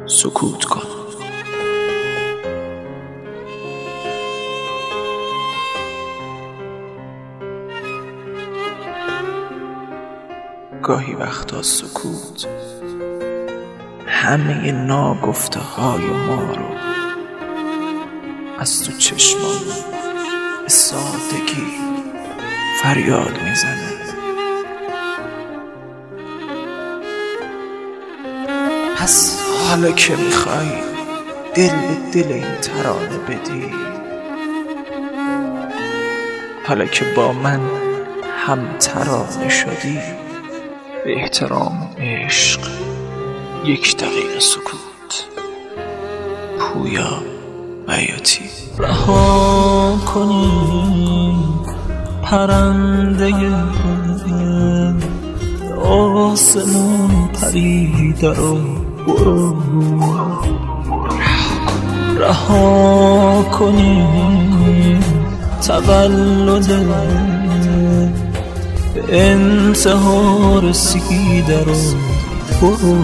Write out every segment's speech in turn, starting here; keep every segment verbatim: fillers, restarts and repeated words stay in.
سکوت کن. گاهی وقتا سکوت همه ناگفته های ما رو از تو چشمان به سادگی فریاد میزنه. پس حالا که میخوای دل به دل این ترانه بدی، حالا که با من هم ترانه شدی، به احترام عشق یک دقیقه سکوت. پویا بیاتی. رها کنی پرنده آسمون پریده رو برو، رها کنی تولد به انتها رسیده رو برو،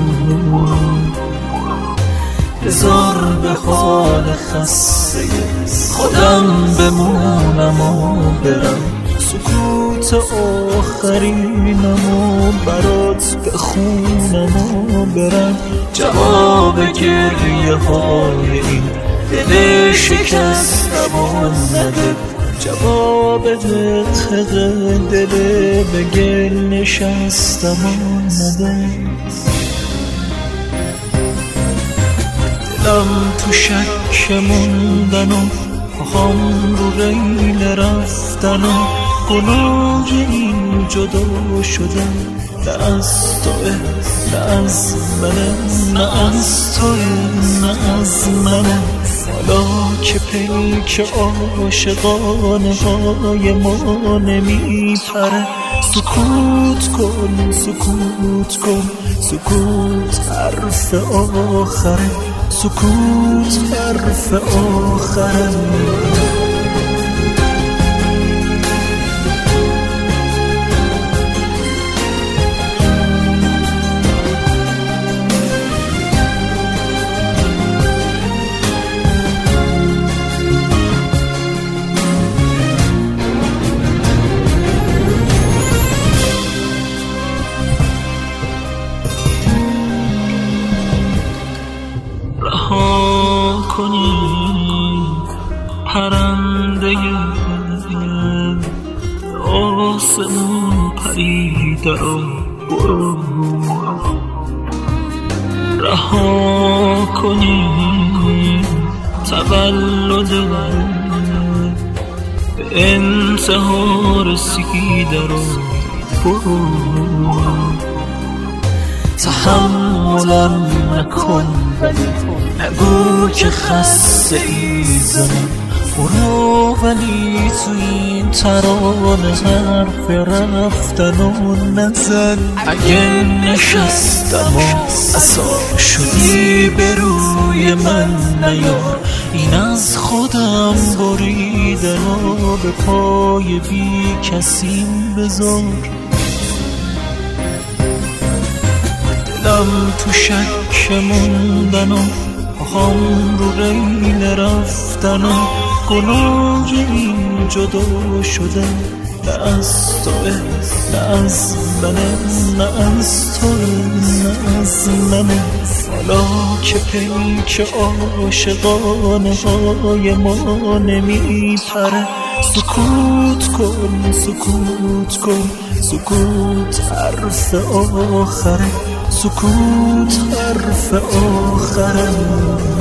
بذار به حال خسته خودم بمونم و برم، سکوت آخرینم و برات بخونم و برم، جواب گریه های این دل شکستم و نده، جواب دقیق دل به گل نشستم و نده. دلم تو شک موندن و پاهام رو ریل رفتن و گناه این جدا شدن، نه از توه نه از منه، نه از توه نه از منه، حالا که پیک عاشقانه های ما نمیپره، سکوت کن سکوت کن سکوت حرف آخره، سکوت حرف آخره. رها کنی پرنده آسمون پریده رو برو، رها کنی تولد به انتها رسیده رو برو، تحملم نکن نگو که خسته ای زنم، برو ولی تو این ترانه حرف رفتن و نزن، اگه نشستم و عصا شدی به روی من نیار، این از خودم بریدن و به پای بی کسیم بذار، دلم تو شک موندن و پاهام رو ریل رفتن و گناه این جدا شده، نه از توه نه از منه، نه از توه نه از منه، حالا که پیک عاشقانه های ما نمیپره، سکوت کن سکوت کن سکوت حرف آخره، سکوت حرف آخره.